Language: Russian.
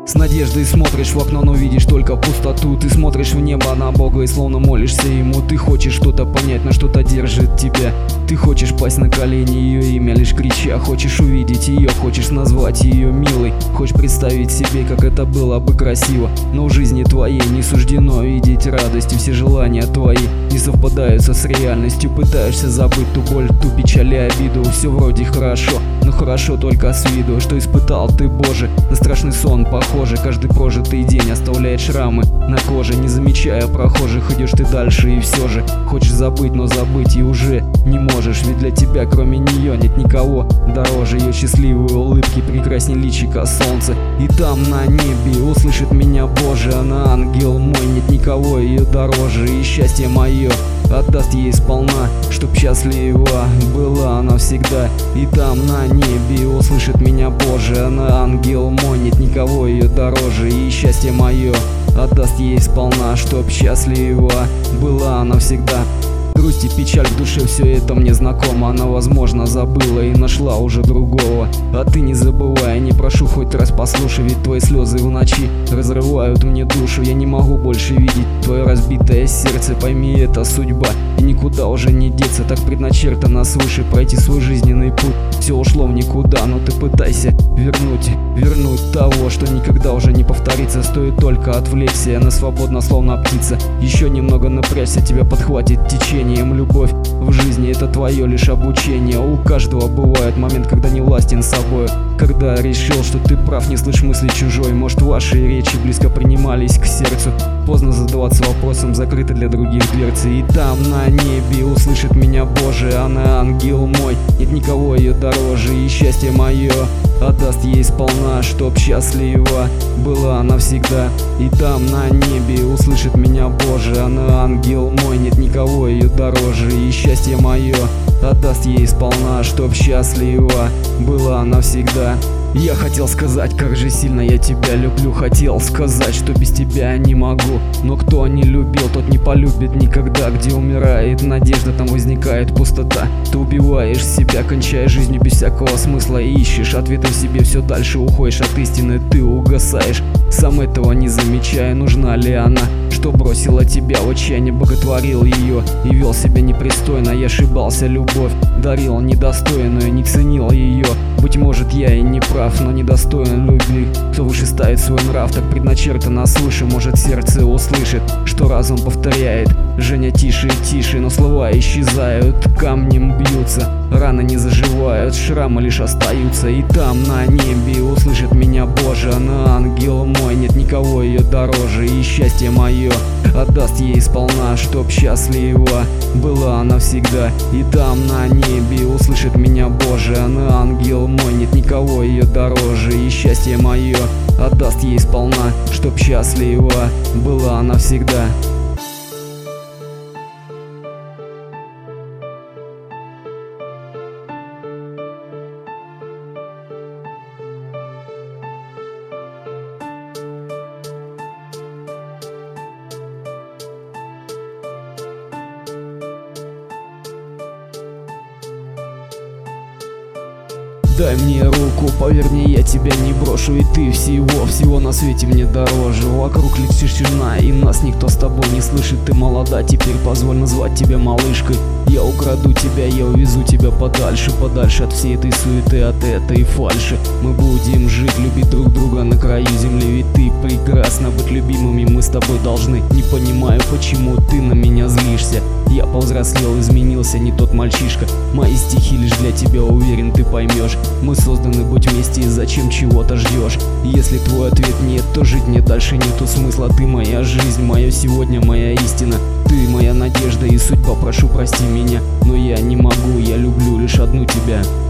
С надеждой смотришь в окно, но видишь только пустоту. Ты смотришь в небо на Бога и словно молишься Ему. Ты хочешь что-то понять, но что-то держит тебя. Ты хочешь пасть на колени, ее имя лишь крича. Хочешь увидеть ее, хочешь назвать ее милой. Хочешь представить себе, как это было бы красиво. Но в жизни твоей не суждено видеть радость. И все желания твои не совпадаются с реальностью. Пытаешься забыть ту боль, ту печаль и обиду. Все вроде хорошо, но хорошо только с виду. Что испытал ты, Боже, на страшный сон похоже. Каждый прожитый день оставляет шрамы на коже. Не замечая прохожих, идешь ты дальше и все же хочешь забыть, но забыть и уже не можешь. Ведь для тебя кроме нее нет никого дороже. Ее счастливые улыбки прекрасней личика солнца. И там на небе услышит меня Боже, она ангел мой, нет никого ее дороже. И счастье мое отдаст ей сполна, чтоб счастлива была она всегда. И там на небе услышит меня Боже, она ангел мой, нет никого ее дороже. И счастье мое отдаст ей сполна, чтоб счастлива была она всегда. Грусть и печаль в душе, все это мне знакомо. Она, возможно, забыла и нашла уже другого. А ты не забывай, не прошу, хоть раз послушай. Ведь твои слезы в ночи разрывают мне душу. Я не могу больше видеть твое разбитое сердце. Пойми, это судьба, и никуда уже не деться. Так предначертано свыше пройти свой жизненный путь. Все ушло в никуда, но ты пытайся вернуть того, что никогда уже не повторится. Стоит только отвлечься, она свободна, словно птица. Еще немного напрячься, тебя подхватит течение. Любовь в жизни — это твое лишь обучение. У каждого бывает момент, когда не властен собой. Когда решил, что ты прав, не слышь мысли чужой. Может, ваши речи близко принимались к сердцу. Поздно задаваться вопросом, закрыты для других дверцы. И там на небе услышит меня Боже, она ангел мой, нет никого ее дороже. И счастье мое отдаст ей сполна, чтоб счастлива была навсегда. И там на небе услышит меня Боже, она ангел мой, нет никого ее дороже. И счастье мое отдаст ей сполна, чтоб счастлива была навсегда. Я хотел сказать, как же сильно я тебя люблю. Хотел сказать, что без тебя не могу. Но кто не любил, тот не полюбит никогда. Где умирает надежда, там возникает пустота. Ты убиваешь себя, кончая жизнью без всякого смысла. Ищешь ответы в себе, все дальше уходишь от истины. Ты угасаешь, сам этого не замечая. Нужна ли она, что бросила тебя в отчаянии? Боготворил ее и вел себя непристойно. Я ошибался, любовь дарил недостойную, не ценил ее. Быть может, я и не прав, но недостоин любви. Кто выше ставит свой нрав, так предначертано свыше. Может, сердце услышит, что разум повторяет: Женя, тише, тише, но слова исчезают, камнем бьются, раны не заживают, шрамы лишь остаются. И там на небе услышит меня Боже, она ангел мой, нет никого ее дороже. И счастье мое отдаст ей сполна, чтоб счастлива была навсегда. И там на небе услышит меня Боже, она ангел мой, нет никого ее дороже. И счастье мое отдаст ей сполна, чтоб счастлива была навсегда. Дай мне руку, поверь мне, я тебя не брошу. И ты всего на свете мне дороже. Вокруг лишь тишина, и нас никто с тобой не слышит. Ты молода, теперь позволь назвать тебя малышкой. Я украду тебя, я увезу тебя подальше, подальше от всей этой суеты, от этой фальши. Мы будем жить, любить друг друга на краю земли. Ведь ты прекрасна, быть любимыми мы с тобой должны. Не понимаю, почему ты на меня злишься. Я повзрослел, изменился, не тот мальчишка. Мои стихи лишь для тебя, уверен, ты поймешь. Мы созданы быть вместе, и зачем чего-то ждешь? Если твой ответ нет, то жить мне дальше нету смысла. Ты моя жизнь, мое сегодня, моя истина. Ты моя надежда и судьба, прошу, прости меня, но я не могу, я люблю лишь одну тебя.